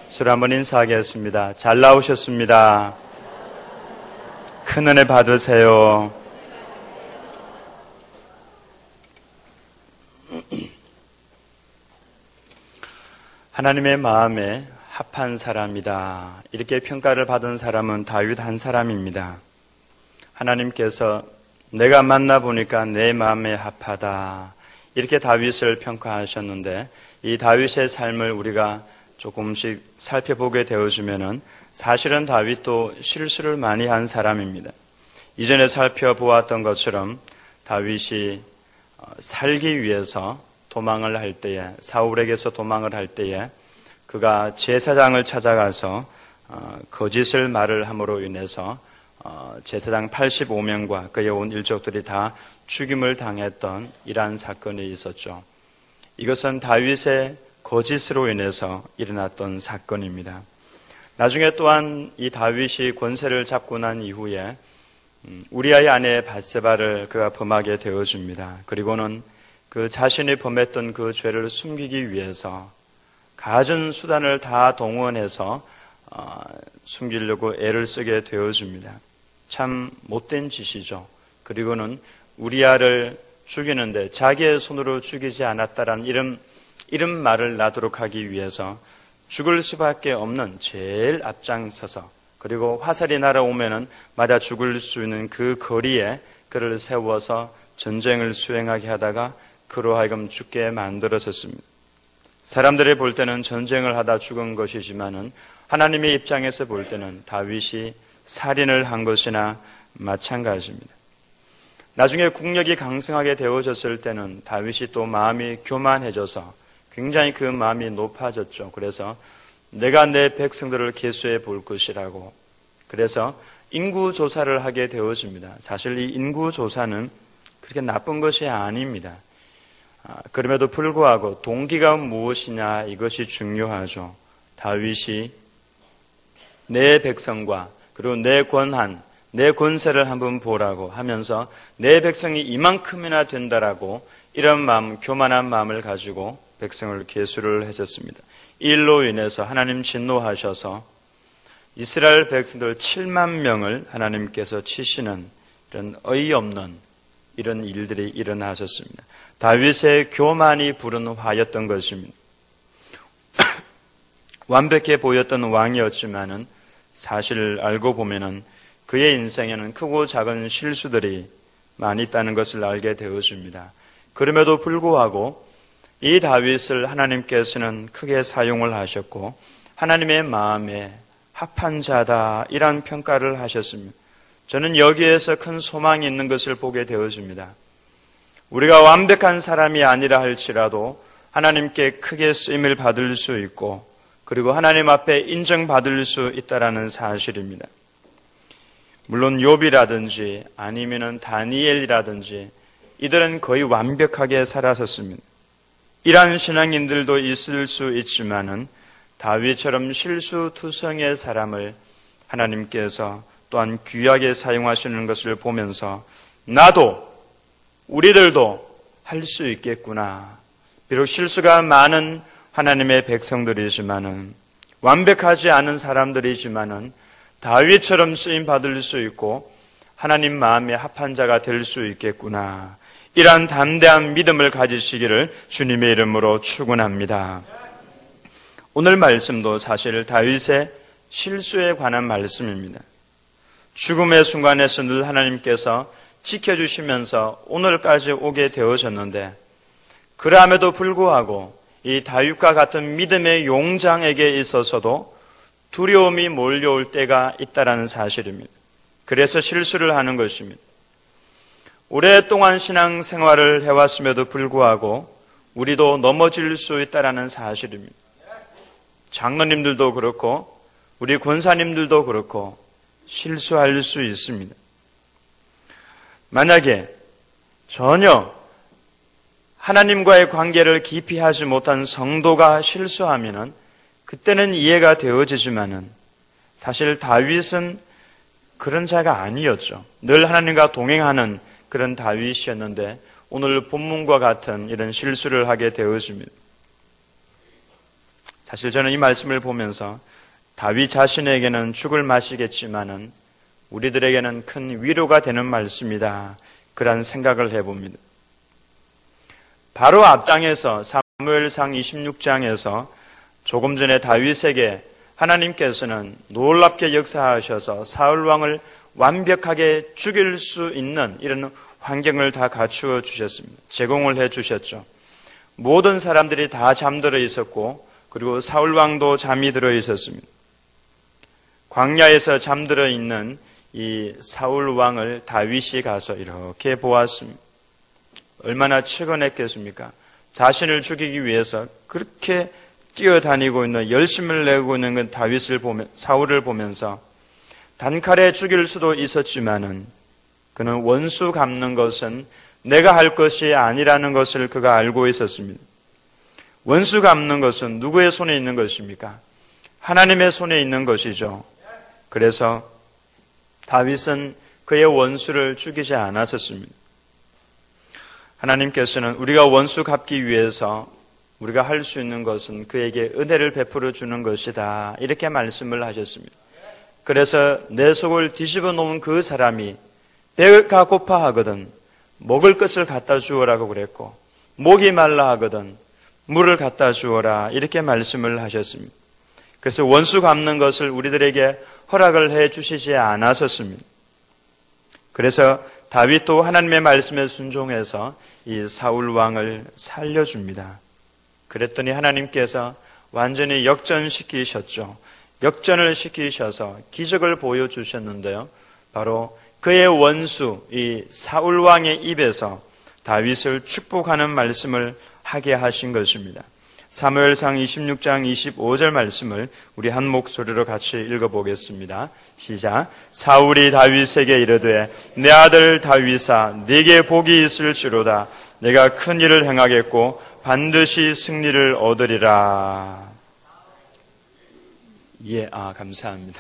서로 한번 인사하겠습니다. 잘 나오셨습니다. 큰 은혜 받으세요. 하나님의 마음에 합한 사람이다. 이렇게 평가를 받은 사람은 다윗 한 사람입니다. 하나님께서 내가 만나보니까 내 마음에 합하다. 이렇게 다윗을 평가하셨는데 이 다윗의 삶을 우리가 조금씩 살펴보게 되어지면은 사실은 다윗도 실수를 많이 한 사람입니다. 이전에 살펴보았던 것처럼 다윗이 살기 위해서 도망을 할 때에, 사울에게서 도망을 할 때에 그가 제사장을 찾아가서 거짓을 말을 함으로 인해서 제사장 85명과 그의 온 일족들이 다 죽임을 당했던 이러한 사건이 있었죠. 이것은 다윗의 거짓으로 인해서 일어났던 사건입니다. 나중에 또한 이 다윗이 권세를 잡고 난 이후에 우리아의 아내 밧세바를 그가 범하게 되어줍니다. 그리고는 그 자신이 범했던 그 죄를 숨기기 위해서 갖은 수단을 다 동원해서 숨기려고 애를 쓰게 되어줍니다. 참 못된 짓이죠. 그리고는 우리아를 죽이는데 자기의 손으로 죽이지 않았다라는 이런 말을 나도록 하기 위해서 죽을 수밖에 없는 제일 앞장서서 그리고 화살이 날아오면은 맞아 죽을 수 있는 그 거리에 그를 세워서 전쟁을 수행하게 하다가 그로 하여금 죽게 만들어졌습니다. 사람들이 볼 때는 전쟁을 하다 죽은 것이지만은 하나님의 입장에서 볼 때는 다윗이 살인을 한 것이나 마찬가지입니다. 나중에 국력이 강성하게 되어졌을 때는 다윗이 또 마음이 교만해져서 굉장히 그 마음이 높아졌죠. 그래서 내가 내 백성들을 계수해 볼 것이라고. 그래서 인구조사를 하게 되어집니다. 사실 이 인구조사는 그렇게 나쁜 것이 아닙니다. 그럼에도 불구하고 동기가 무엇이냐 이것이 중요하죠. 다윗이 내 백성과 그리고 내 권한, 내 권세를 한번 보라고 하면서 내 백성이 이만큼이나 된다라고 이런 마음, 교만한 마음을 가지고 백성을 계수를 해줬습니다. 이 일로 인해서 하나님 진노하셔서 이스라엘 백성들 7만 명을 하나님께서 치시는 이런 어이없는 이런 일들이 일어나셨습니다. 다윗의 교만이 부른 화였던 것입니다. 완벽해 보였던 왕이었지만은 사실 알고 보면은 그의 인생에는 크고 작은 실수들이 많이 있다는 것을 알게 되어집니다. 그럼에도 불구하고 이 다윗을 하나님께서는 크게 사용을 하셨고 하나님의 마음에 합한 자다 이런 평가를 하셨습니다. 저는 여기에서 큰 소망이 있는 것을 보게 되어집니다. 우리가 완벽한 사람이 아니라 할지라도 하나님께 크게 쓰임을 받을 수 있고 그리고 하나님 앞에 인정받을 수 있다는 사실입니다. 물론 욥이라든지 아니면은 다니엘이라든지 이들은 거의 완벽하게 살았었습니다. 이러한 신앙인들도 있을 수 있지만은 다윗처럼 실수투성의 사람을 하나님께서 또한 귀하게 사용하시는 것을 보면서 나도 우리들도 할 수 있겠구나. 비록 실수가 많은 하나님의 백성들이지만은 완벽하지 않은 사람들이지만은 다윗처럼 쓰임 받을 수 있고 하나님 마음에 합한 자가 될 수 있겠구나. 이러한 담대한 믿음을 가지시기를 주님의 이름으로 축원합니다. 오늘 말씀도 사실 다윗의 실수에 관한 말씀입니다. 죽음의 순간에서 늘 하나님께서 지켜주시면서 오늘까지 오게 되어졌는데 그럼에도 불구하고 이 다윗과 같은 믿음의 용장에게 있어서도 두려움이 몰려올 때가 있다는 사실입니다. 그래서 실수를 하는 것입니다. 오랫동안 신앙생활을 해왔음에도 불구하고 우리도 넘어질 수 있다는 사실입니다. 장로님들도 그렇고 우리 권사님들도 그렇고 실수할 수 있습니다. 만약에 전혀 하나님과의 관계를 깊이 하지 못한 성도가 실수하면은 그때는 이해가 되어지지만은 사실 다윗은 그런 자가 아니었죠. 늘 하나님과 동행하는 그런 다윗이었는데 오늘 본문과 같은 이런 실수를 하게 되어집니다. 사실 저는 이 말씀을 보면서 다윗 자신에게는 죽을 맛이겠지만은 우리들에게는 큰 위로가 되는 말씀이다, 그런 생각을 해봅니다. 바로 앞장에서 사무엘상 26장에서 조금 전에 다윗에게 하나님께서는 놀랍게 역사하셔서 사울 왕을 완벽하게 죽일 수 있는 이런 환경을 다 갖추어 주셨습니다. 제공을 해 주셨죠. 모든 사람들이 다 잠들어 있었고, 그리고 사울 왕도 잠이 들어 있었습니다. 광야에서 잠들어 있는 이 사울 왕을 다윗이 가서 이렇게 보았습니다. 얼마나 측은했겠습니까? 자신을 죽이기 위해서 그렇게 뛰어다니고 있는, 열심을 내고 있는 그 다윗을 보면, 사울을 보면서 단칼에 죽일 수도 있었지만은 그는 원수 갚는 것은 내가 할 것이 아니라는 것을 그가 알고 있었습니다. 원수 갚는 것은 누구의 손에 있는 것입니까? 하나님의 손에 있는 것이죠. 그래서 다윗은 그의 원수를 죽이지 않았었습니다. 하나님께서는 우리가 원수 갚기 위해서 우리가 할 수 있는 것은 그에게 은혜를 베풀어 주는 것이다, 이렇게 말씀을 하셨습니다. 그래서 내 속을 뒤집어 놓은 그 사람이 배가 고파 하거든 먹을 것을 갖다 주어라고 그랬고, 목이 말라 하거든 물을 갖다 주어라, 이렇게 말씀을 하셨습니다. 그래서 원수 갚는 것을 우리들에게 허락을 해 주시지 않았었습니다. 그래서 다윗도 하나님의 말씀에 순종해서 이 사울 왕을 살려줍니다. 그랬더니 하나님께서 완전히 역전시키셨죠. 역전을 시키셔서 기적을 보여주셨는데요. 바로 그의 원수 이 사울 왕의 입에서 다윗을 축복하는 말씀을 하게 하신 것입니다. 사무엘상 26장 25절 말씀을 우리 한 목소리로 같이 읽어보겠습니다. 시작. 사울이 다윗에게 이르되 내 아들 다윗아, 네게 복이 있을지로다. 내가 큰 일을 행하겠고 반드시 승리를 얻으리라. 감사합니다.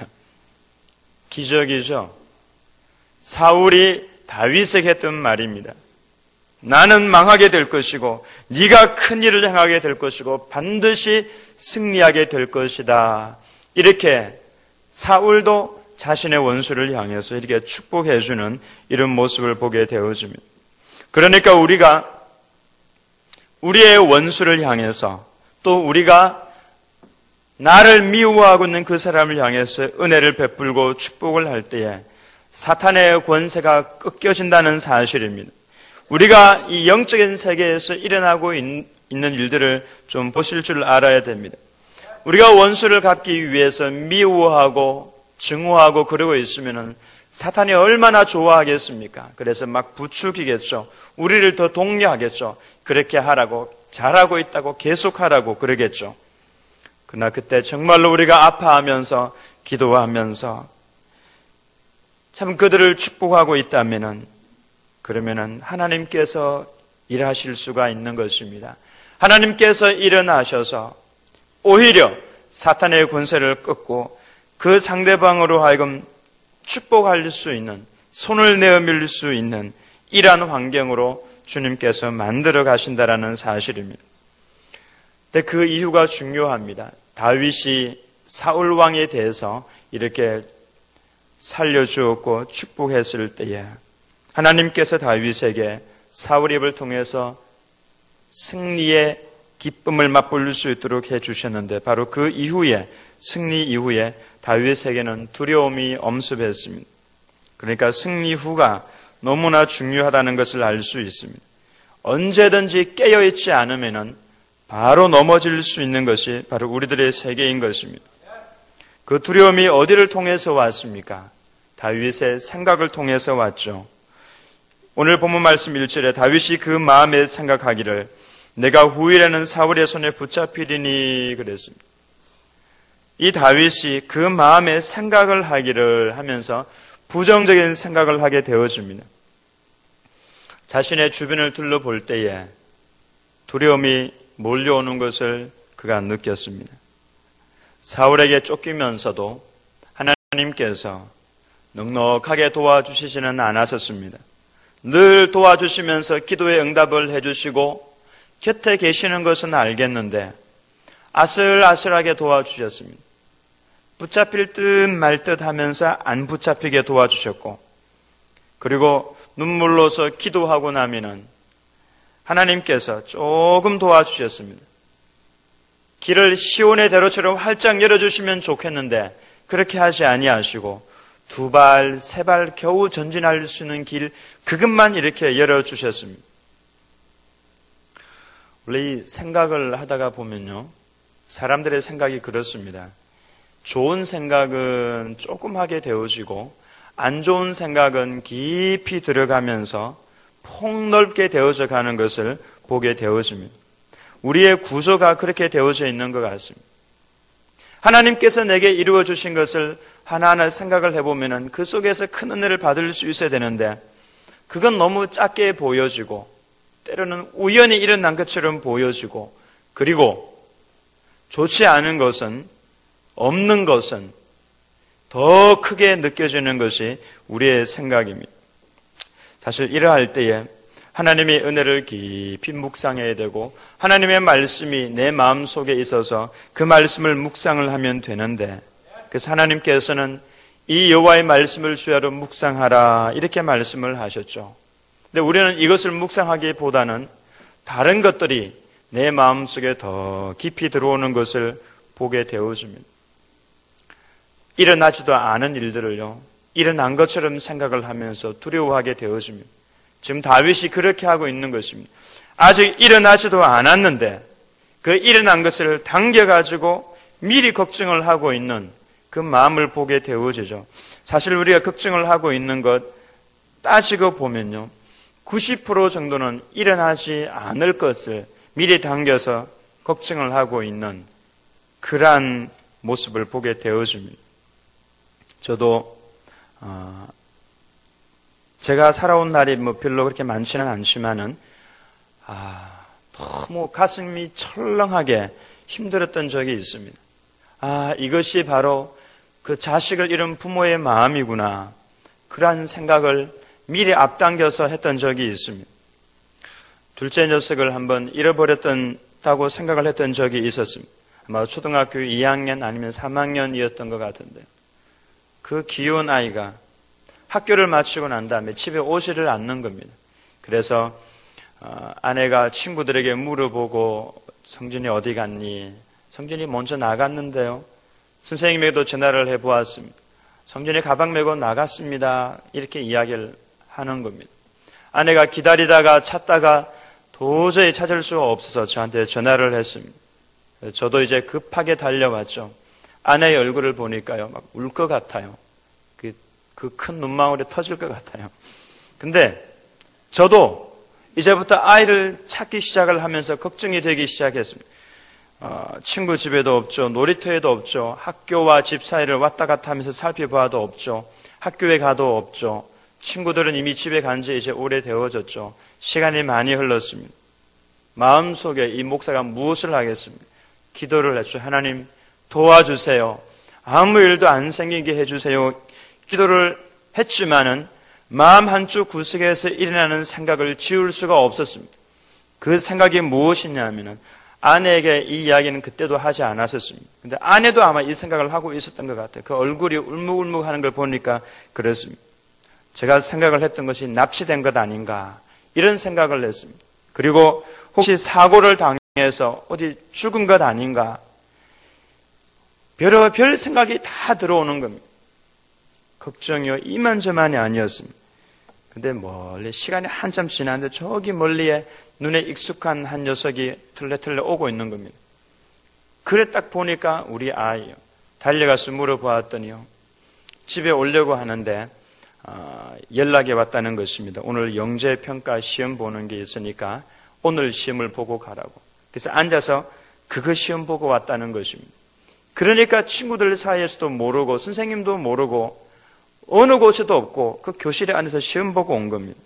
기적이죠. 사울이 다윗에게 했던 말입니다. 나는 망하게 될 것이고 네가 큰 일을 행하게 될 것이고 반드시 승리하게 될 것이다. 이렇게 사울도 자신의 원수를 향해서 이렇게 축복해 주는 이런 모습을 보게 되어집니다. 그러니까 우리가 우리의 원수를 향해서, 또 우리가 나를 미워하고 있는 그 사람을 향해서 은혜를 베풀고 축복을 할 때에 사탄의 권세가 꺾여진다는 사실입니다. 우리가 이 영적인 세계에서 일어나고 있는 일들을 좀 보실 줄 알아야 됩니다. 우리가 원수를 갚기 위해서 미워하고 증오하고 그러고 있으면 사탄이 얼마나 좋아하겠습니까? 그래서 막 부추기겠죠. 우리를 더 독려하겠죠. 그렇게 하라고, 잘하고 있다고 계속하라고 그러겠죠. 그러나 그때 정말로 우리가 아파하면서 기도하면서 참 그들을 축복하고 있다면은, 그러면은 하나님께서 일하실 수가 있는 것입니다. 하나님께서 일어나셔서 오히려 사탄의 권세를 꺾고 그 상대방으로 하여금 축복할 수 있는, 손을 내어밀 수 있는 이러한 환경으로 주님께서 만들어 가신다라는 사실입니다. 근데 그 이유가 중요합니다. 다윗이 사울 왕에 대해서 이렇게 살려주었고 축복했을 때에 하나님께서 다윗에게 사울 입을 통해서 승리의 기쁨을 맛볼 수 있도록 해주셨는데, 바로 그 이후에, 승리 이후에 다윗에게는 두려움이 엄습했습니다. 그러니까 승리 후가 너무나 중요하다는 것을 알 수 있습니다. 언제든지 깨어있지 않으면 바로 넘어질 수 있는 것이 바로 우리들의 세계인 것입니다. 그 두려움이 어디를 통해서 왔습니까? 다윗의 생각을 통해서 왔죠. 오늘 본문 말씀 1절에 다윗이 그 마음에 생각하기를 내가 후일에는 사울의 손에 붙잡히리니 그랬습니다. 이 다윗이 그 마음에 생각을 하기를 하면서 부정적인 생각을 하게 되어집니다. 자신의 주변을 둘러볼 때에 두려움이 몰려오는 것을 그가 느꼈습니다. 사울에게 쫓기면서도 하나님께서 넉넉하게 도와주시지는 않았었습니다. 늘 도와주시면서 기도에 응답을 해주시고 곁에 계시는 것은 알겠는데 아슬아슬하게 도와주셨습니다. 붙잡힐 듯 말 듯 하면서 안 붙잡히게 도와주셨고, 그리고 눈물로서 기도하고 나면은 하나님께서 조금 도와주셨습니다. 길을 시온의 대로처럼 활짝 열어주시면 좋겠는데 그렇게 하지 아니하시고 2발, 3발 겨우 전진할 수 있는 길 그것만 이렇게 열어주셨습니다. 원래 이 생각을 하다가 보면요, 사람들의 생각이 그렇습니다. 좋은 생각은 조금 하게 되어지고 안 좋은 생각은 깊이 들어가면서 폭넓게 되어져 가는 것을 보게 되어집니다. 우리의 구조가 그렇게 되어져 있는 것 같습니다. 하나님께서 내게 이루어 주신 것을 하나하나 생각을 해보면 그 속에서 큰 은혜를 받을 수 있어야 되는데 그건 너무 작게 보여지고 때로는 우연히 일어난 것처럼 보여지고, 그리고 좋지 않은 것은, 없는 것은 더 크게 느껴지는 것이 우리의 생각입니다. 사실 이러할 때에 하나님의 은혜를 깊이 묵상해야 되고 하나님의 말씀이 내 마음속에 있어서 그 말씀을 묵상을 하면 되는데, 그래서 하나님께서는 이 여호와의 말씀을 주야로 묵상하라 이렇게 말씀을 하셨죠. 근데 우리는 이것을 묵상하기보다는 다른 것들이 내 마음속에 더 깊이 들어오는 것을 보게 되어집니다. 일어나지도 않은 일들을요, 일어난 것처럼 생각을 하면서 두려워하게 되어집니다. 지금 다윗이 그렇게 하고 있는 것입니다. 아직 일어나지도 않았는데 그 일어난 것을 당겨가지고 미리 걱정을 하고 있는 그 마음을 보게 되어지죠. 사실 우리가 걱정을 하고 있는 것 따지고 보면요, 90% 정도는 일어나지 않을 것을 미리 당겨서 걱정을 하고 있는 그러한 모습을 보게 되어집니다. 저도 제가 살아온 날이 별로 그렇게 많지는 않지만은 너무 가슴이 철렁하게 힘들었던 적이 있습니다. 이것이 바로 그 자식을 잃은 부모의 마음이구나, 그러한 생각을 미리 앞당겨서 했던 적이 있습니다. 둘째 녀석을 한번 잃어버렸다고 생각을 했던 적이 있었습니다. 아마 초등학교 2학년 아니면 3학년이었던 것 같은데요. 그 귀여운 아이가 학교를 마치고 난 다음에 집에 오지를 않는 겁니다. 그래서 아내가 친구들에게 물어보고 성진이 어디 갔니? 성진이 먼저 나갔는데요. 선생님에게도 전화를 해보았습니다. 성진이 가방 메고 나갔습니다. 이렇게 이야기를 하는 겁니다. 아내가 기다리다가 찾다가 도저히 찾을 수가 없어서 저한테 전화를 했습니다. 저도 이제 급하게 달려왔죠. 아내의 얼굴을 보니까요, 막 울 것 같아요. 그 큰 눈망울이 터질 것 같아요. 근데 저도 이제부터 아이를 찾기 시작을 하면서 걱정이 되기 시작했습니다. 친구 집에도 없죠. 놀이터에도 없죠. 학교와 집 사이를 왔다 갔다 하면서 살펴봐도 없죠. 학교에 가도 없죠. 친구들은 이미 집에 간 지 이제 오래되어졌죠. 시간이 많이 흘렀습니다. 마음속에 이 목사가 무엇을 하겠습니까? 기도를 했죠. 하나님 도와주세요. 아무 일도 안 생기게 해주세요. 기도를 했지만은 마음 한쪽 구석에서 일어나는 생각을 지울 수가 없었습니다. 그 생각이 무엇이냐면은 아내에게 이 이야기는 그때도 하지 않았었습니다. 근데 아내도 아마 이 생각을 하고 있었던 것 같아요. 그 얼굴이 울먹울먹 하는 걸 보니까 그렇습니다. 제가 생각을 했던 것이 납치된 것 아닌가, 이런 생각을 했습니다. 그리고 혹시 사고를 당해서 어디 죽은 것 아닌가, 별 생각이 다 들어오는 겁니다. 걱정이요, 이만저만이 아니었습니다. 근데 멀리 시간이 한참 지났는데 저기 멀리에 눈에 익숙한 한 녀석이 틀레틀레 오고 있는 겁니다. 그래 딱 보니까 우리 아이요. 달려가서 물어보았더니요, 집에 오려고 하는데 연락이 왔다는 것입니다. 오늘 영재평가 시험 보는 게 있으니까 오늘 시험을 보고 가라고. 그래서 앉아서 그거 시험 보고 왔다는 것입니다. 그러니까 친구들 사이에서도 모르고 선생님도 모르고 어느 곳에도 없고 그 교실에 앉아서 시험 보고 온 겁니다.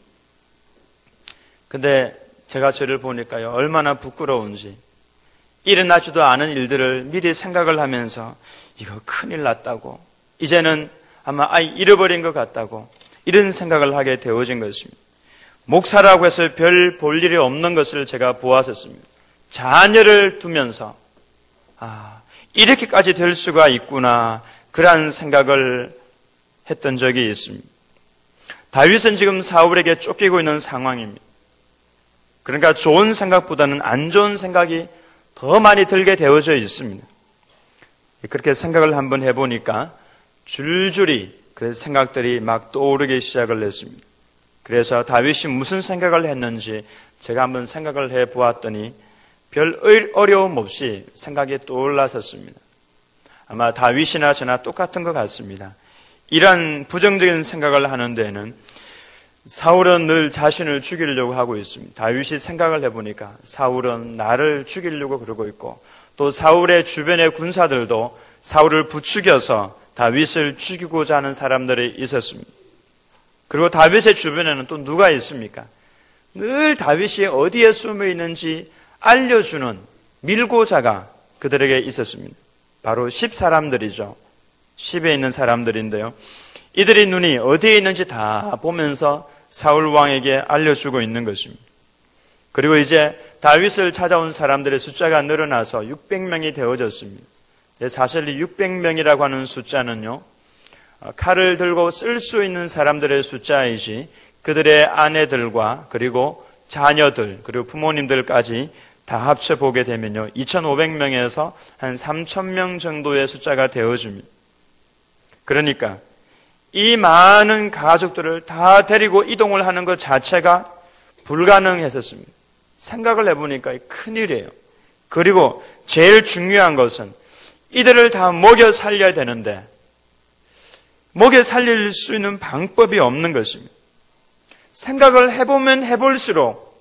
근데 제가 저를 보니까요, 얼마나 부끄러운지, 일어나지도 않은 일들을 미리 생각을 하면서 이거 큰일 났다고, 이제는 아마 아이 잃어버린 것 같다고, 이런 생각을 하게 되어진 것입니다. 목사라고 해서 별 볼 일이 없는 것을 제가 보았었습니다. 자녀를 두면서 이렇게까지 될 수가 있구나, 그러한 생각을 했던 적이 있습니다. 다윗은 지금 사울에게 쫓기고 있는 상황입니다. 그러니까 좋은 생각보다는 안 좋은 생각이 더 많이 들게 되어져 있습니다. 그렇게 생각을 한번 해보니까 줄줄이 그 생각들이 막 떠오르기 시작을 했습니다. 그래서 다윗이 무슨 생각을 했는지 제가 한번 생각을 해보았더니 별 어려움 없이 생각이 떠올랐었습니다. 아마 다윗이나 저나 똑같은 것 같습니다. 이런 부정적인 생각을 하는 데에는 사울은 늘 자신을 죽이려고 하고 있습니다. 다윗이 생각을 해보니까 사울은 나를 죽이려고 그러고 있고, 또 사울의 주변의 군사들도 사울을 부추겨서 다윗을 죽이고자 하는 사람들이 있었습니다. 그리고 다윗의 주변에는 또 누가 있습니까? 늘 다윗이 어디에 숨어 있는지 알려주는 밀고자가 그들에게 있었습니다. 바로 10사람들이죠. 10에 있는 사람들인데요, 이들의 눈이 어디에 있는지 다 보면서 사울 왕에게 알려주고 있는 것입니다. 그리고 이제 다윗을 찾아온 사람들의 숫자가 늘어나서 600명이 되어졌습니다. 사실 이 600명이라고 하는 숫자는요, 칼을 들고 쓸 수 있는 사람들의 숫자이지 그들의 아내들과 그리고 자녀들 그리고 부모님들까지 다 합쳐보게 되면요, 2500명에서 한 3000명 정도의 숫자가 되어집니다. 그러니까 이 많은 가족들을 다 데리고 이동을 하는 것 자체가 불가능했었습니다. 생각을 해보니까 큰일이에요. 그리고 제일 중요한 것은 이들을 다 먹여 살려야 되는데 먹여 살릴 수 있는 방법이 없는 것입니다. 생각을 해보면 해볼수록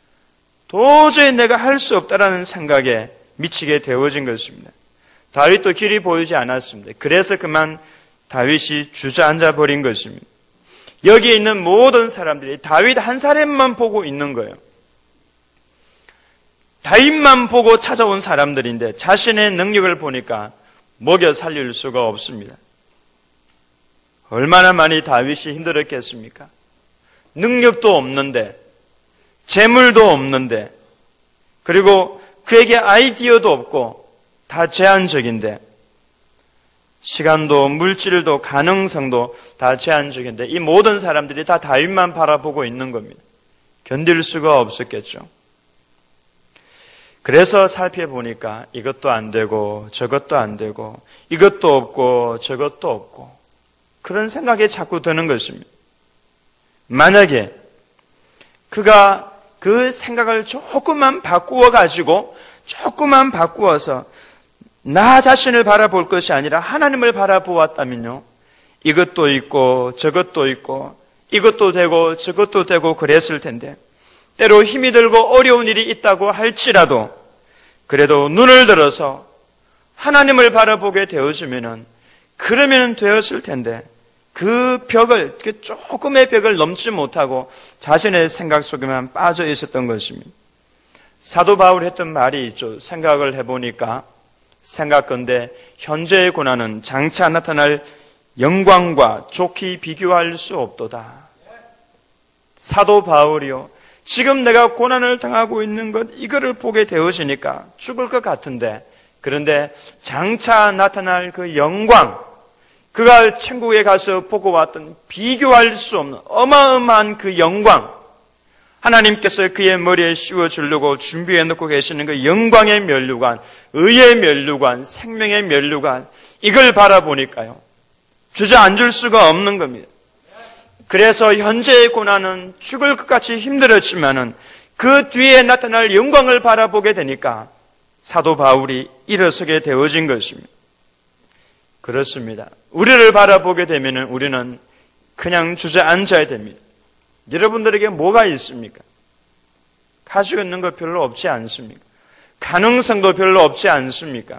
도저히 내가 할 수 없다라는 생각에 미치게 되어진 것입니다. 다윗도 길이 보이지 않았습니다. 그래서 그만 다윗이 주저앉아 버린 것입니다. 여기에 있는 모든 사람들이 다윗 한 사람만 보고 있는 거예요. 다윗만 보고 찾아온 사람들인데 자신의 능력을 보니까 먹여 살릴 수가 없습니다. 얼마나 많이 다윗이 힘들었겠습니까? 능력도 없는데, 재물도 없는데, 그리고 그에게 아이디어도 없고 다 제한적인데, 시간도 물질도 가능성도 다 제한적인데, 이 모든 사람들이 다 다윗만 바라보고 있는 겁니다. 견딜 수가 없었겠죠. 그래서 살펴보니까 이것도 안 되고 저것도 안 되고 이것도 없고 저것도 없고 그런 생각이 자꾸 드는 것입니다. 만약에 그가 그 생각을 조금만 바꾸어서 나 자신을 바라볼 것이 아니라 하나님을 바라보았다면요, 이것도 있고 저것도 있고 이것도 되고 저것도 되고 그랬을 텐데, 때로 힘이 들고 어려운 일이 있다고 할지라도 그래도 눈을 들어서 하나님을 바라보게 되어지면은 그러면 되었을 텐데, 그 벽을, 그 조금의 벽을 넘지 못하고 자신의 생각 속에만 빠져 있었던 것입니다. 사도 바울이 했던 말이 있죠. 생각을 해보니까 생각건대 현재의 고난은 장차 나타날 영광과 좋게 비교할 수 없도다. 사도 바울이요, 지금 내가 고난을 당하고 있는 것, 이거를 보게 되어지니까 죽을 것 같은데, 그런데 장차 나타날 그 영광, 그가 천국에 가서 보고 왔던 비교할 수 없는 어마어마한 그 영광, 하나님께서 그의 머리에 씌워주려고 준비해 놓고 계시는 그 영광의 면류관, 의의 면류관, 생명의 면류관, 이걸 바라보니까요, 주저앉을 수가 없는 겁니다. 그래서 현재의 고난은 죽을 것 같이 힘들었지만은 그 뒤에 나타날 영광을 바라보게 되니까 사도 바울이 일어서게 되어진 것입니다. 그렇습니다. 우리를 바라보게 되면은 우리는 그냥 주저앉아야 됩니다. 여러분들에게 뭐가 있습니까? 가지고 있는 거 별로 없지 않습니까? 가능성도 별로 없지 않습니까?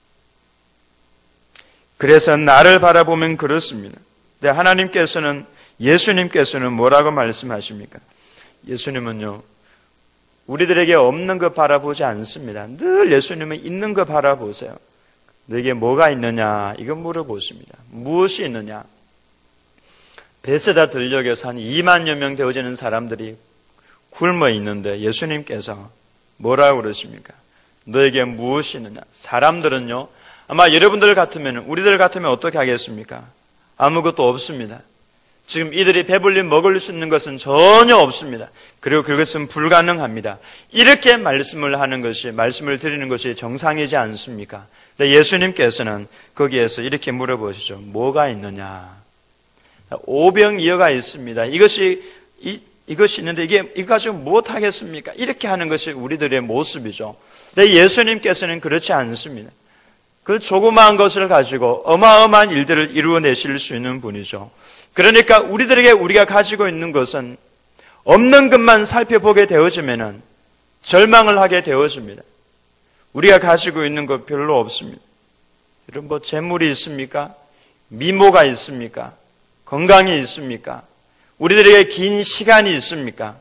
그래서 나를 바라보면 그렇습니다. 근데 하나님께서는, 예수님께서는 뭐라고 말씀하십니까? 예수님은요, 우리들에게 없는 거 바라보지 않습니다. 늘 예수님은 있는 거 바라보세요. 너에게 뭐가 있느냐, 이거 물어보십니다. 무엇이 있느냐? 베세다 들녘에서 한 2만여 명 되어지는 사람들이 굶어 있는데 예수님께서 뭐라고 그러십니까? 너에게 무엇이 있느냐? 사람들은요, 아마 여러분들 같으면, 우리들 같으면 어떻게 하겠습니까? 아무것도 없습니다. 지금 이들이 배불리 먹을 수 있는 것은 전혀 없습니다. 그리고 그것은 불가능합니다. 이렇게 말씀을 드리는 것이 정상이지 않습니까? 근데 예수님께서는 거기에서 이렇게 물어보시죠. 뭐가 있느냐? 오병이어가 있습니다. 이것이 있는데 이거 가지고 무엇하겠습니까? 이렇게 하는 것이 우리들의 모습이죠. 근데 예수님께서는 그렇지 않습니다. 그 조그마한 것을 가지고 어마어마한 일들을 이루어내실 수 있는 분이죠. 그러니까 우리가 가지고 있는 것은 없는 것만 살펴보게 되어지면은 절망을 하게 되어집니다. 우리가 가지고 있는 것 별로 없습니다. 여러분, 재물이 있습니까? 미모가 있습니까? 건강이 있습니까? 우리들에게 긴 시간이 있습니까?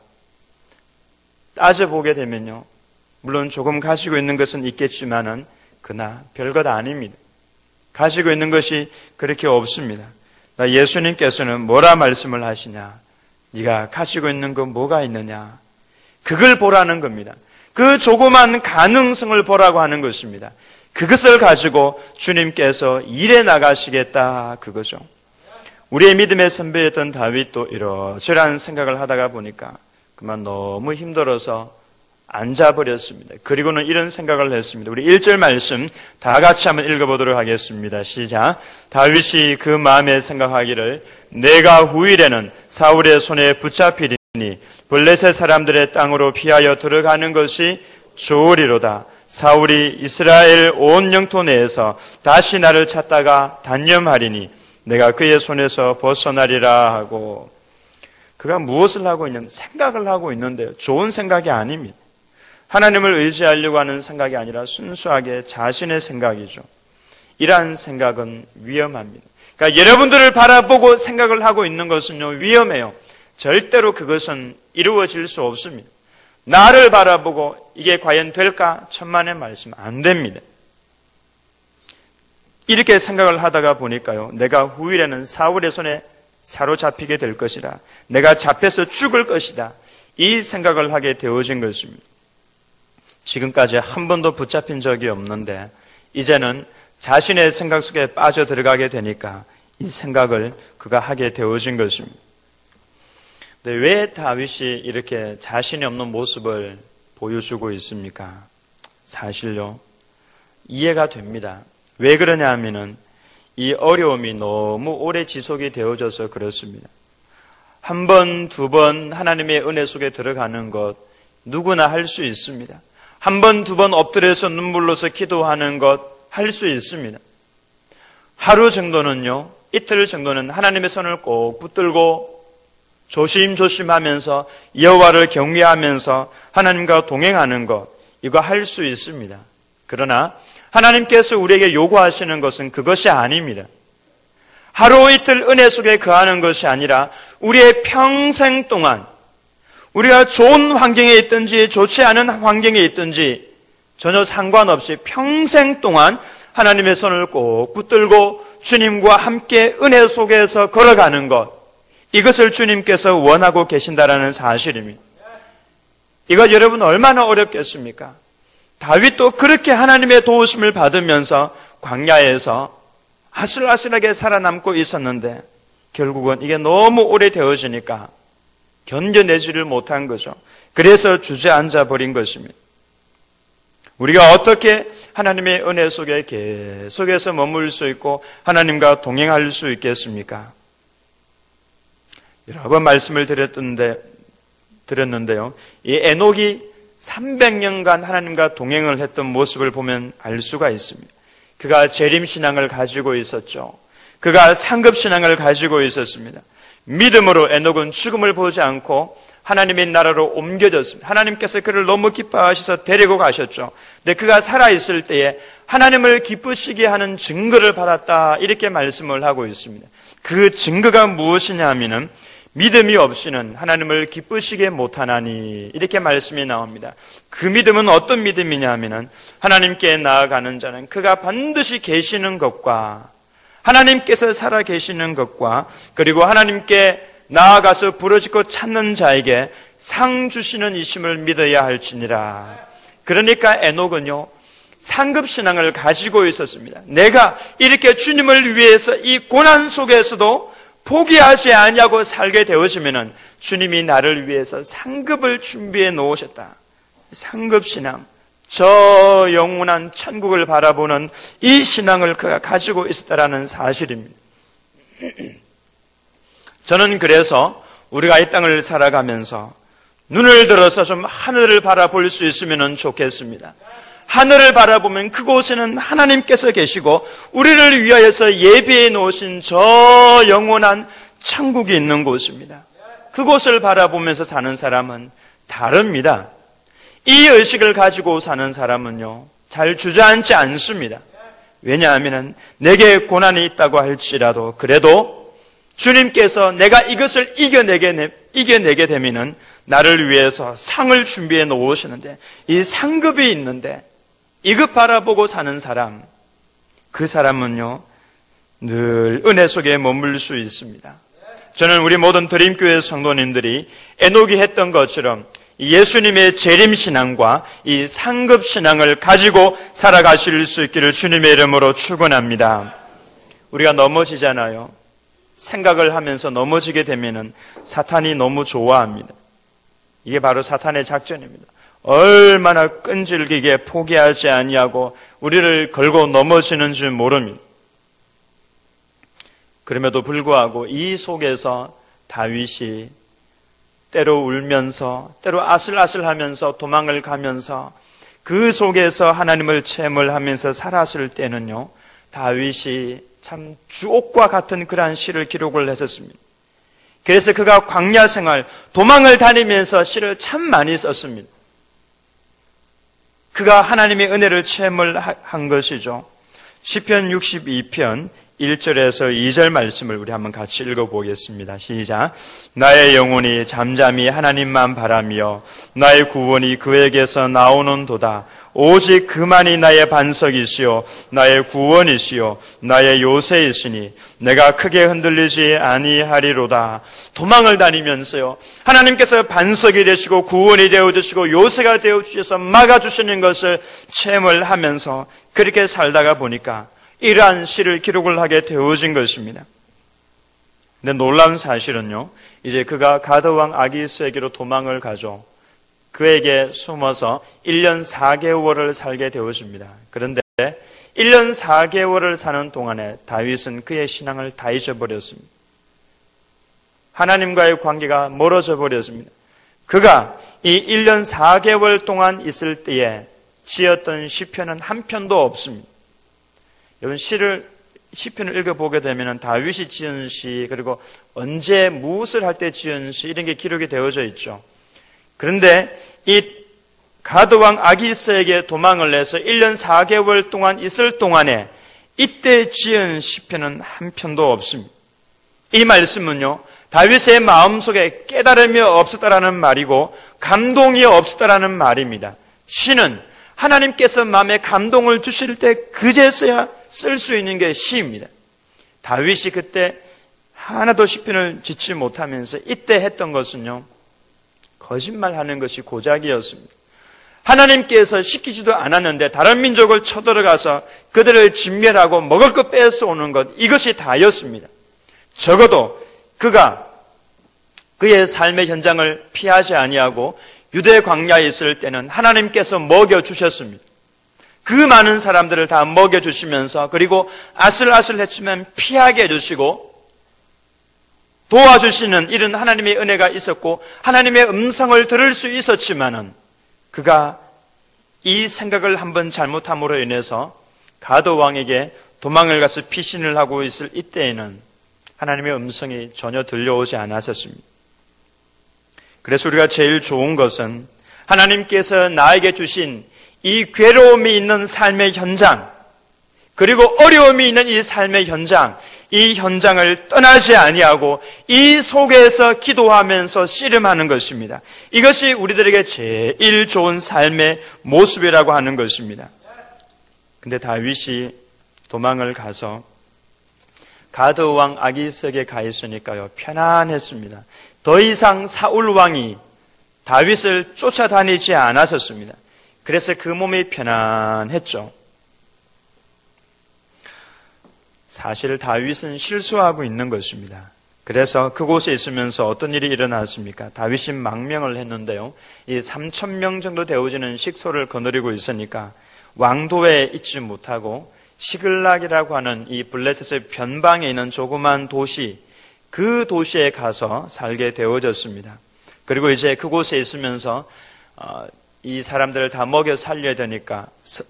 따져보게 되면요, 물론 조금 가지고 있는 것은 있겠지만은 그러나 별것 아닙니다. 가지고 있는 것이 그렇게 없습니다. 예수님께서는 뭐라 말씀을 하시냐? 네가 가지고 있는 건 뭐가 있느냐? 그걸 보라는 겁니다. 그 조그만 가능성을 보라고 하는 것입니다. 그것을 가지고 주님께서 일해 나가시겠다, 그거죠. 우리의 믿음의 선배였던 다윗도 이러저러한 생각을 하다가 보니까 그만 너무 힘들어서 앉아버렸습니다. 그리고는 이런 생각을 했습니다. 우리 1절 말씀 다 같이 한번 읽어보도록 하겠습니다. 시작. 다윗이 그 마음에 생각하기를 내가 후일에는 사울의 손에 붙잡히리니 블레셋 사람들의 땅으로 피하여 들어가는 것이 좋으리로다. 사울이 이스라엘 온 영토 내에서 다시 나를 찾다가 단념하리니 내가 그의 손에서 벗어나리라 하고, 그가 무엇을 하고 있냐면 생각을 하고 있는데요, 좋은 생각이 아닙니다. 하나님을 의지하려고 하는 생각이 아니라 순수하게 자신의 생각이죠. 이러한 생각은 위험합니다. 그러니까 여러분들을 바라보고 생각을 하고 있는 것은요, 위험해요. 절대로 그것은 이루어질 수 없습니다. 나를 바라보고 이게 과연 될까? 천만의 말씀, 안 됩니다. 이렇게 생각을 하다가 보니까요, 내가 후일에는 사울의 손에 사로잡히게 될 것이다. 내가 잡혀서 죽을 것이다. 이 생각을 하게 되어진 것입니다. 지금까지 한 번도 붙잡힌 적이 없는데 이제는 자신의 생각 속에 빠져 들어가게 되니까 이 생각을 그가 하게 되어진 것입니다. 근데 왜 다윗이 이렇게 자신이 없는 모습을 보여주고 있습니까? 사실요, 이해가 됩니다. 왜 그러냐 하면은 이 어려움이 너무 오래 지속이 되어져서 그렇습니다. 한 번, 두 번 하나님의 은혜 속에 들어가는 것 누구나 할 수 있습니다. 한 번, 두 번 엎드려서 눈물로서 기도하는 것 할 수 있습니다. 하루 정도는요, 이틀 정도는 하나님의 손을 꼭 붙들고 조심조심하면서 여호와를 경외하면서 하나님과 동행하는 것, 이거 할 수 있습니다. 그러나 하나님께서 우리에게 요구하시는 것은 그것이 아닙니다. 하루 이틀 은혜 속에 거하는 것이 아니라 우리의 평생 동안 우리가 좋은 환경에 있든지 좋지 않은 환경에 있든지 전혀 상관없이 평생 동안 하나님의 손을 꼭 붙들고 주님과 함께 은혜 속에서 걸어가는 것, 이것을 주님께서 원하고 계신다라는 사실입니다. 이거 여러분 얼마나 어렵겠습니까? 다윗도 그렇게 하나님의 도우심을 받으면서 광야에서 아슬아슬하게 살아남고 있었는데 결국은 이게 너무 오래되어지니까 견뎌내지를 못한 거죠. 그래서 주저앉아 버린 것입니다. 우리가 어떻게 하나님의 은혜 속에 계속해서 머물 수 있고 하나님과 동행할 수 있겠습니까? 여러 번 말씀을 드렸는데요. 이 에녹이 300년간 하나님과 동행을 했던 모습을 보면 알 수가 있습니다. 그가 재림신앙을 가지고 있었죠. 그가 상급신앙을 가지고 있었습니다. 믿음으로 에녹은 죽음을 보지 않고 하나님의 나라로 옮겨졌습니다. 하나님께서 그를 너무 기뻐하셔서 데리고 가셨죠. 근데 그가 살아있을 때에 하나님을 기쁘시게 하는 증거를 받았다, 이렇게 말씀을 하고 있습니다. 그 증거가 무엇이냐 하면은 믿음이 없이는 하나님을 기쁘시게 못하나니, 이렇게 말씀이 나옵니다. 그 믿음은 어떤 믿음이냐 하면은 하나님께 나아가는 자는 그가 반드시 계시는 것과 하나님께서 살아 계시는 것과 그리고 하나님께 나아가서 부르짖고 찾는 자에게 상 주시는 이심을 믿어야 할지니라. 그러니까 에녹은요, 상급신앙을 가지고 있었습니다. 내가 이렇게 주님을 위해서 이 고난 속에서도 포기하지 아니하고 살게 되어지면은 주님이 나를 위해서 상급을 준비해 놓으셨다. 상급신앙, 저 영원한 천국을 바라보는 이 신앙을 그가 가지고 있었다라는 사실입니다. 저는 그래서 우리가 이 땅을 살아가면서 눈을 들어서 좀 하늘을 바라볼 수 있으면 좋겠습니다. 하늘을 바라보면 그곳에는 하나님께서 계시고 우리를 위하여서 예비해 놓으신 저 영원한 천국이 있는 곳입니다. 그곳을 바라보면서 사는 사람은 다릅니다. 이 의식을 가지고 사는 사람은요, 잘 주저앉지 않습니다. 왜냐하면 내게 고난이 있다고 할지라도 그래도 주님께서 내가 이것을 이겨내게 되면은 나를 위해서 상을 준비해 놓으시는데, 이 상급이 있는데 이것 바라보고 사는 사람, 그 사람은요 늘 은혜 속에 머물 수 있습니다. 저는 우리 모든 드림교회 성도님들이 에녹이 했던 것처럼 예수님의 재림신앙과 이 상급신앙을 가지고 살아가실 수 있기를 주님의 이름으로 축원합니다. 우리가 넘어지잖아요. 생각을 하면서 넘어지게 되면은 사탄이 너무 좋아합니다. 이게 바로 사탄의 작전입니다. 얼마나 끈질기게 포기하지 아니하고 우리를 걸고 넘어지는 줄 모릅니다. 그럼에도 불구하고 이 속에서 다윗이 때로 울면서 때로 아슬아슬하면서 도망을 가면서 그 속에서 하나님을 체험을 하면서 살았을 때는요, 다윗이 참 주옥과 같은 그러한 시를 기록을 했었습니다. 그래서 그가 광야 생활, 도망을 다니면서 시를 참 많이 썼습니다. 그가 하나님의 은혜를 체험을 한 것이죠. 시편 62편 1절에서 2절 말씀을 우리 한번 같이 읽어보겠습니다. 시작. 나의 영혼이 잠잠히 하나님만 바라며 나의 구원이 그에게서 나오는도다. 오직 그만이 나의 반석이시요 나의 구원이시요 나의 요새이시니 내가 크게 흔들리지 아니하리로다. 도망을 다니면서요, 하나님께서 반석이 되시고 구원이 되어주시고 요새가 되어주셔서 막아주시는 것을 체험을 하면서 그렇게 살다가 보니까 이러한 시를 기록을 하게 되어진 것입니다. 근데 놀라운 사실은요, 이제 그가 가드왕 아기스에게로 도망을 가죠. 그에게 숨어서 1년 4개월을 살게 되어집니다. 그런데 1년 4개월을 사는 동안에 다윗은 그의 신앙을 다 잊어버렸습니다. 하나님과의 관계가 멀어져 버렸습니다. 그가 이 1년 4개월 동안 있을 때에 지었던 시편은 한 편도 없습니다. 여러분, 시편을 읽어보게 되면 다윗이 지은 시, 그리고 언제 무엇을 할 때 지은 시, 이런 게 기록이 되어져 있죠. 그런데 이 가드왕 아기스에게 도망을 해서 1년 4개월 동안 있을 동안에 이때 지은 시편은 한 편도 없습니다. 이 말씀은요, 다윗의 마음속에 깨달음이 없었다라는 말이고 감동이 없었다라는 말입니다. 시는 하나님께서 마음에 감동을 주실 때 그제서야 쓸 수 있는 게 시입니다. 다윗이 그때 하나도 시편을 짓지 못하면서 이때 했던 것은요, 거짓말하는 것이 고작이었습니다. 하나님께서 시키지도 않았는데 다른 민족을 쳐들어가서 그들을 진멸하고 먹을 것 뺏어오는 것, 이것이 다였습니다. 적어도 그가 그의 삶의 현장을 피하지 아니하고 유대 광야에 있을 때는 하나님께서 먹여주셨습니다. 그 많은 사람들을 다 먹여주시면서, 그리고 아슬아슬했지만 피하게 해주시고 도와주시는 이런 하나님의 은혜가 있었고 하나님의 음성을 들을 수 있었지만은 그가 이 생각을 한번 잘못함으로 인해서 가드왕에게 도망을 가서 피신을 하고 있을 이때에는 하나님의 음성이 전혀 들려오지 않았었습니다. 그래서 우리가 제일 좋은 것은 하나님께서 나에게 주신 이 괴로움이 있는 삶의 현장, 그리고 어려움이 있는 이 삶의 현장, 이 현장을 떠나지 아니하고 이 속에서 기도하면서 씨름하는 것입니다. 이것이 우리들에게 제일 좋은 삶의 모습이라고 하는 것입니다. 근데 다윗이 도망을 가서 가드왕 아기스에게 가 있으니까요, 편안했습니다. 더 이상 사울 왕이 다윗을 쫓아다니지 않았었습니다. 그래서 그 몸이 편안했죠. 사실 다윗은 실수하고 있는 것입니다. 그래서 그곳에 있으면서 어떤 일이 일어났습니까? 다윗이 망명을 했는데요. 이 3,000명 정도 되어지는 식소를 거느리고 있으니까 왕도에 있지 못하고 시글락이라고 하는 이 블레셋의 변방에 있는 조그만 도시, 그 도시에 가서 살게 되어졌습니다. 그리고 이제 그곳에 있으면서 이 사람들을 다 먹여 살려야 되니까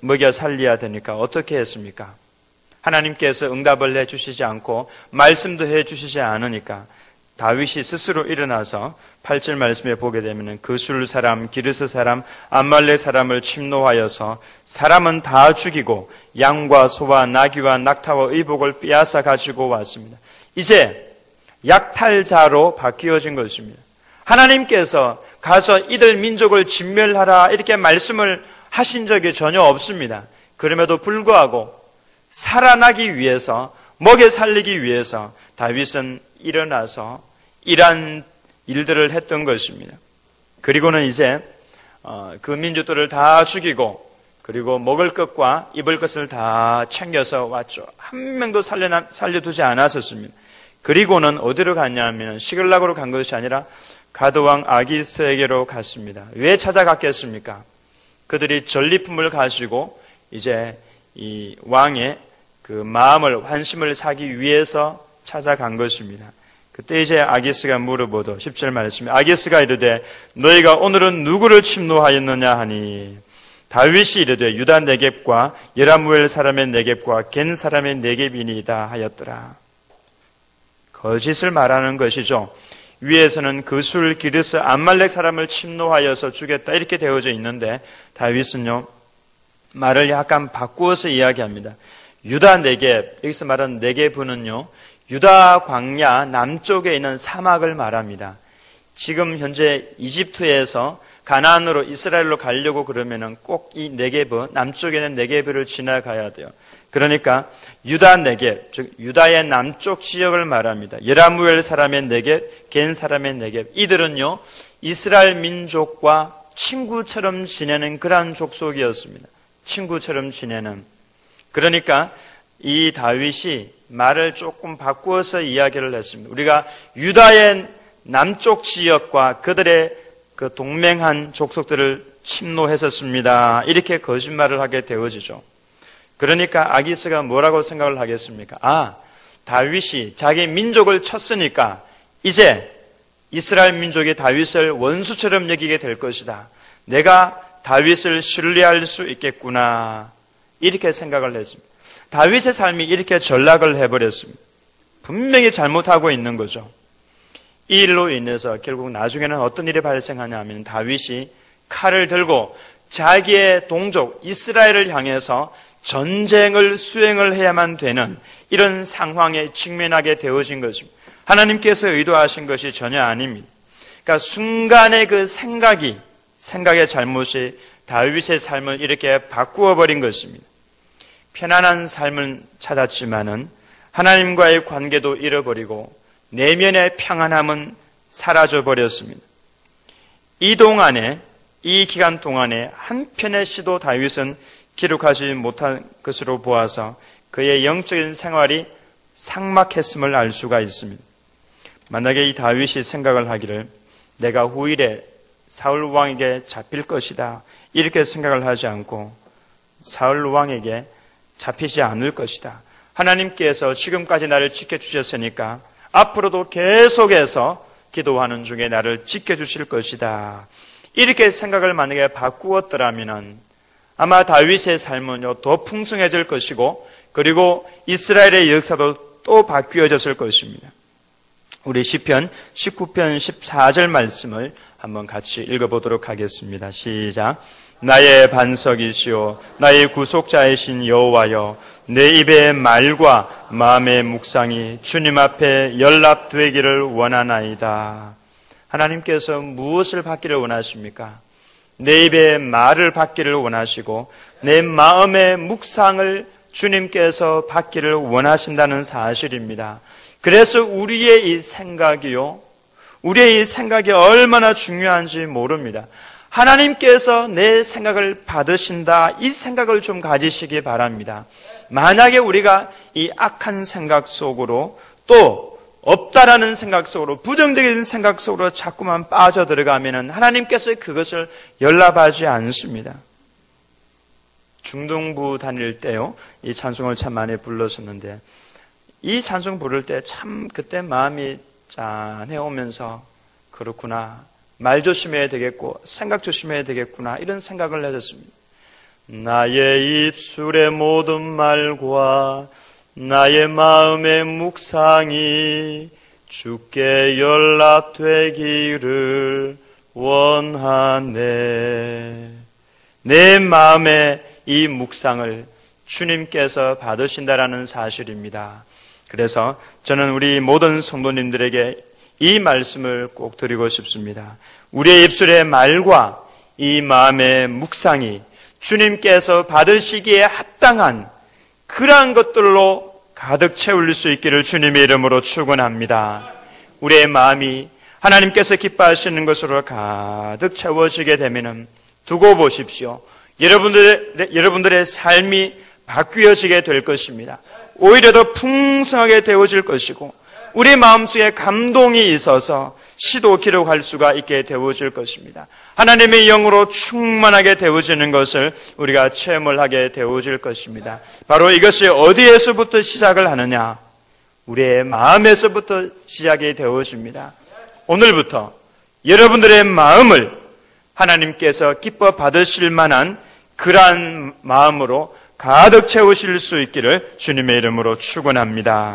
어떻게 했습니까? 하나님께서 응답을 해주시지 않고 말씀도 해주시지 않으니까 다윗이 스스로 일어나서 8절 말씀에 보게 되면 그술 사람, 기르스 사람, 암말렉 사람을 침노하여서 사람은 다 죽이고 양과 소와 나귀와 낙타와 의복을 빼앗아 가지고 왔습니다. 이제 약탈자로 바뀌어진 것입니다. 하나님께서 가서 이들 민족을 진멸하라 이렇게 말씀을 하신 적이 전혀 없습니다. 그럼에도 불구하고 살아나기 위해서, 먹여 살리기 위해서 다윗은 일어나서 이러한 일들을 했던 것입니다. 그리고는 이제 그 민족들을 다 죽이고 그리고 먹을 것과 입을 것을 다 챙겨서 왔죠. 한 명도 살려두지 않았었습니다. 그리고는 어디로 갔냐면 시글락으로 간 것이 아니라 가드왕 아기스에게로 갔습니다. 왜 찾아갔겠습니까? 그들이 전리품을 가지고 이제 이 왕의 그 마음을, 환심을 사기 위해서 찾아간 것입니다. 그때 이제 아기스가 물어보도 10절 말씀에 아기스가 이르되 너희가 오늘은 누구를 침노하였느냐 하니 다윗이 이르되 유다 네겝과 여라무엘 사람의 네겝과 겐 사람의 네겝이니이다 하였더라. 거짓을 말하는 것이죠. 위에서는 그술, 기르스, 암말렉 사람을 침노하여서 죽였다 이렇게 되어져 있는데 다윗은요 말을 약간 바꾸어서 이야기합니다. 유다 네겝, 여기서 말하는 네겝은요 유다 광야 남쪽에 있는 사막을 말합니다. 지금 현재 이집트에서 가나안으로 이스라엘로 가려고 그러면은 꼭 이 네겝, 남쪽에 있는 네겝을 지나가야 돼요. 그러니까 유다 네겝, 즉 유다의 남쪽 지역을 말합니다. 여라무엘 사람의 네겝, 겐 사람의 네겝. 이들은요 이스라엘 민족과 친구처럼 지내는 그러한 족속이었습니다. 친구처럼 지내는. 그러니까 이 다윗이 말을 조금 바꾸어서 이야기를 했습니다. 우리가 유다의 남쪽 지역과 그들의 그 동맹한 족속들을 침노했었습니다. 이렇게 거짓말을 하게 되어지죠. 그러니까 아기스가 뭐라고 생각을 하겠습니까? 다윗이 자기 민족을 쳤으니까 이제 이스라엘 민족이 다윗을 원수처럼 여기게 될 것이다. 내가 다윗을 신뢰할 수 있겠구나. 이렇게 생각을 했습니다. 다윗의 삶이 이렇게 전락을 해버렸습니다. 분명히 잘못하고 있는 거죠. 이 일로 인해서 결국 나중에는 어떤 일이 발생하냐면 다윗이 칼을 들고 자기의 동족 이스라엘을 향해서 전쟁을 수행을 해야만 되는 이런 상황에 직면하게 되어진 것입니다. 하나님께서 의도하신 것이 전혀 아닙니다. 그러니까 순간의 그 생각의 잘못이 다윗의 삶을 이렇게 바꾸어 버린 것입니다. 편안한 삶을 찾았지만은 하나님과의 관계도 잃어버리고 내면의 평안함은 사라져 버렸습니다. 이 기간 동안에 한 편의 시도 다윗은 기록하지 못한 것으로 보아서 그의 영적인 생활이 삭막했음을 알 수가 있습니다. 만약에 이 다윗이 생각을 하기를 내가 후일에 사울 왕에게 잡힐 것이다 이렇게 생각을 하지 않고 사울 왕에게 잡히지 않을 것이다. 하나님께서 지금까지 나를 지켜주셨으니까 앞으로도 계속해서 기도하는 중에 나를 지켜주실 것이다. 이렇게 생각을 만약에 바꾸었더라면 아마 다윗의 삶은 더 풍성해질 것이고 그리고 이스라엘의 역사도 또 바뀌어졌을 것입니다. 우리 시편 19편 14절 말씀을 한번 같이 읽어보도록 하겠습니다. 시작. 나의 반석이시오 나의 구속자이신 여호와여 내 입의 말과 마음의 묵상이 주님 앞에 연락되기를 원하나이다. 하나님께서 무엇을 받기를 원하십니까? 내 입의 말을 받기를 원하시고 내 마음의 묵상을 주님께서 받기를 원하신다는 사실입니다. 그래서 우리의 이 생각이 얼마나 중요한지 모릅니다. 하나님께서 내 생각을 받으신다, 이 생각을 좀 가지시기 바랍니다. 만약에 우리가 이 악한 생각 속으로 또 없다라는 생각 속으로, 부정적인 생각 속으로 자꾸만 빠져들어가면 하나님께서 그것을 연락하지 않습니다. 중동부 다닐 때요, 이 찬송을 참 많이 불렀었는데, 이 찬송 부를 때 참 그때 마음이 짠해 오면서, 그렇구나, 말 조심해야 되겠고 생각 조심해야 되겠구나, 이런 생각을 해줬습니다. 나의 입술의 모든 말과 나의 마음의 묵상이 주께 연락되기를 원하네. 내 마음의 이 묵상을 주님께서 받으신다라는 사실입니다. 그래서 저는 우리 모든 성도님들에게 이 말씀을 꼭 드리고 싶습니다. 우리의 입술의 말과 이 마음의 묵상이 주님께서 받으시기에 합당한 그러한 것들로 가득 채울 수 있기를 주님의 이름으로 축원합니다. 우리의 마음이 하나님께서 기뻐하시는 것으로 가득 채워지게 되면 두고 보십시오. 여러분들의 삶이 바뀌어지게 될 것입니다. 오히려 더 풍성하게 되어질 것이고, 우리 마음속에 감동이 있어서 시도 기록할 수가 있게 되어질 것입니다. 하나님의 영으로 충만하게 되어지는 것을 우리가 체험을 하게 되어질 것입니다. 바로 이것이 어디에서부터 시작을 하느냐? 우리의 마음에서부터 시작이 되어집니다. 오늘부터 여러분들의 마음을 하나님께서 기뻐 받으실 만한 그러한 마음으로 가득 채우실 수 있기를 주님의 이름으로 축원합니다.